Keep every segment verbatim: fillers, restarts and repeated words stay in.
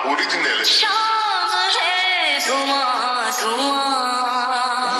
Original शाम है धुआं धुआं।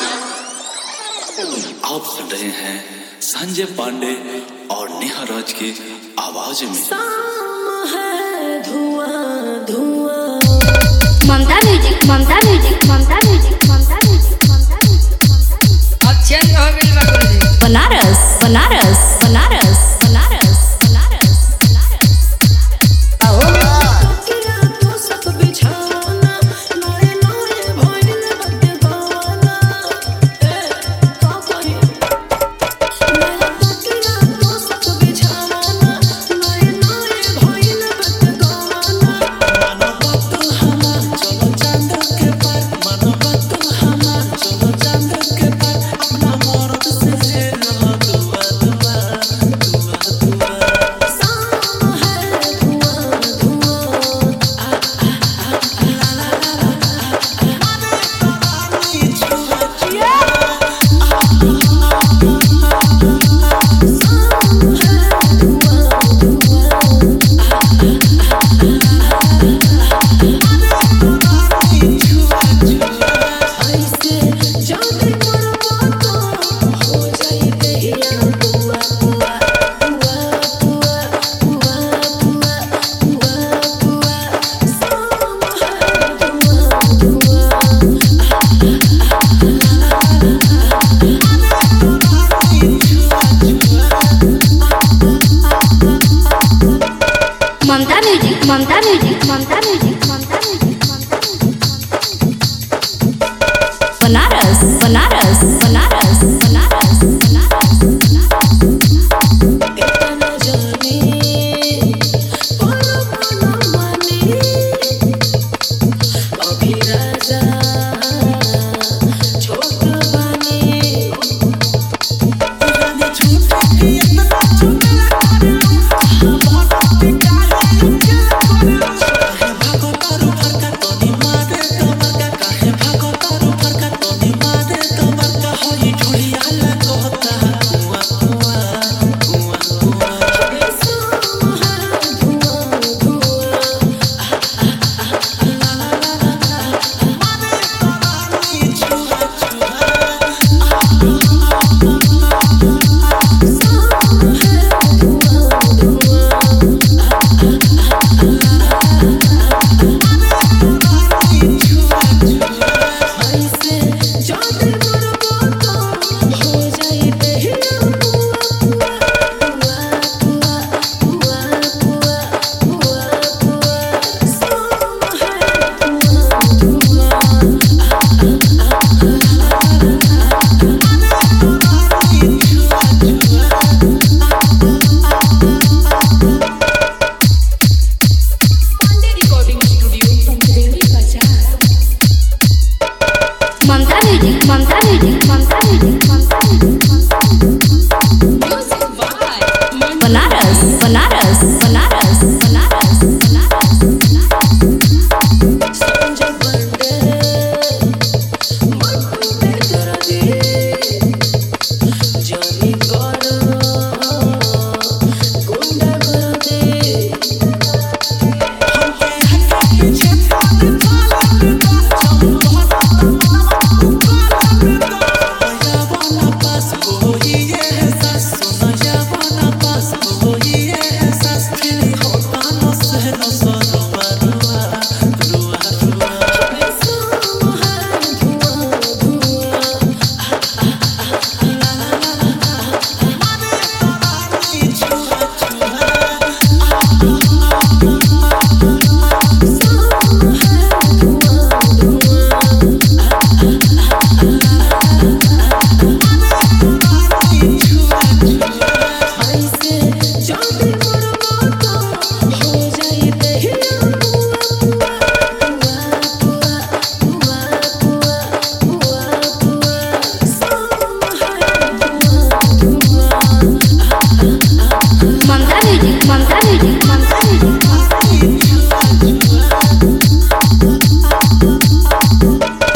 आप सुन रहे हैं संजय पांडे और नेहा राज की आवाज में। शाम है धुआं धुआं। Mamta music Mamta music Mamta music Mamta music Mamta music. अब चेंज हो गई बाबूजी। बनारस बनारस बनारस बनारस बनारस बनारस आओ तेरा तो सब बिछाना नए नए भइल बते गाना ए का करी मेरा तेरा तो सब बिछाना नए नए भइल बते गाना। मानो बात हमार चलो चांद के पार, मानो बात हमार चलो चांद के पार, अपना मर्द से लो दुआ दुआ दुआ दुआ। शाम है धुआं धुआं। आ आ आ ला ला ला रानी छुआ छुआ Mamta music Mamta music Mamta music Mamta music Mamta music. Banaras Banaras Banaras Banaras Banaras इतना जाने बोलो बोलो माने कभी राजा छोट बने। रानी छूटे के इतना छूटे Mamta music Mamta music Mamta music Mamta music. Banaras Banaras Banaras Banaras Banaras Sanjay Pandey मन में दर्द जानी करो गुंडा कर दे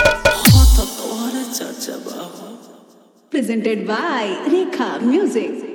Presented by Rekha Music.